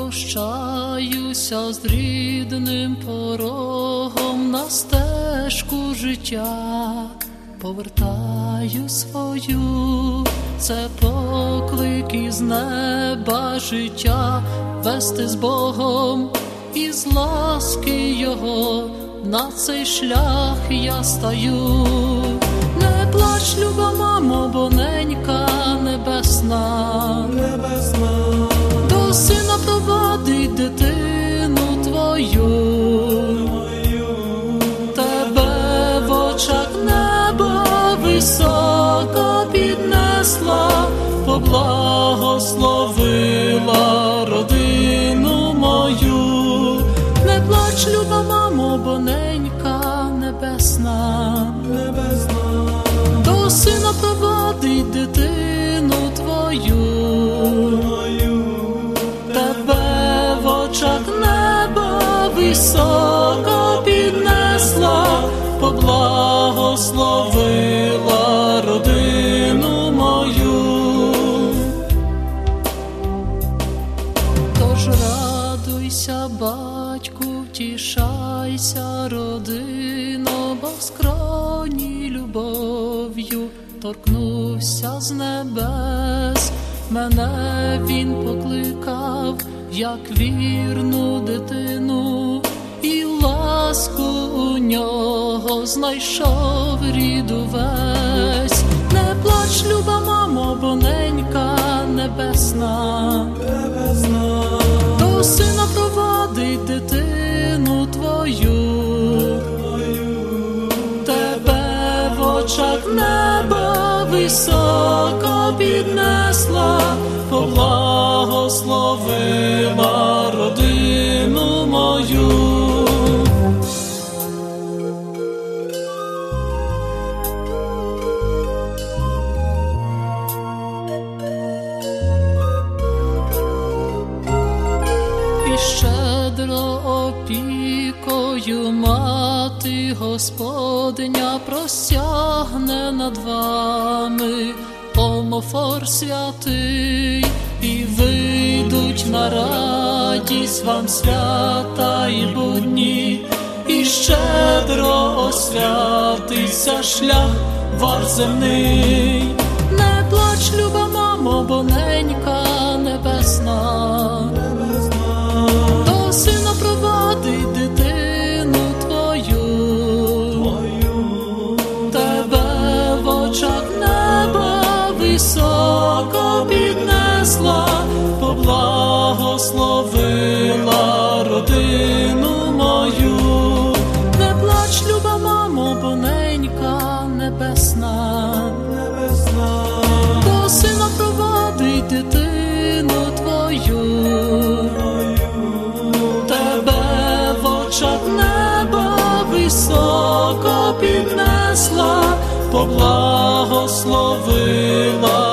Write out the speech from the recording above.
Прощаюся з рідним порогом, на стежку життя повертаю свою. Це поклик із неба життя, вести з Богом із ласки Його, на цей шлях я стаю. Не плач, люба мамо, бо ненька небесна, до сина провадить дитину твою. Тебе в очах неба високо піднесла, поблагословила родину мою. Не плач, люба мамо, бо ненька небесна, до сина провадить дитину твою. Тебе в очах неба високо піднесла, поблагословила родину мою. Тож радуйся, батьку, втішайся, родино, бо в скроні любов'ю торкнувся з небес. Мене він покликав, як вірну дитину, і ласку у нього знайшов рід увесь. Не плач, люба мамо, бо ненька небесна, до сина провадить дитину твою. Тебе в очах неба високо піднесла, поблагословила родину мою. І щедро опікою мати Господня простягне над вами омофор святий, і вийдуть на радість вам свята і будні, і щедро освятиться шлях ваш земний. Не плач, люба мамо, бо ненька небесна, до сина провадить дитину твою. Тебе в очах неба високо піднесла, поблагословила родину мою. Не плач, люба мамо, бо ненька небесна, до сина провадить дитину твою. Тебе в очах неба високо піднесла, поблагословила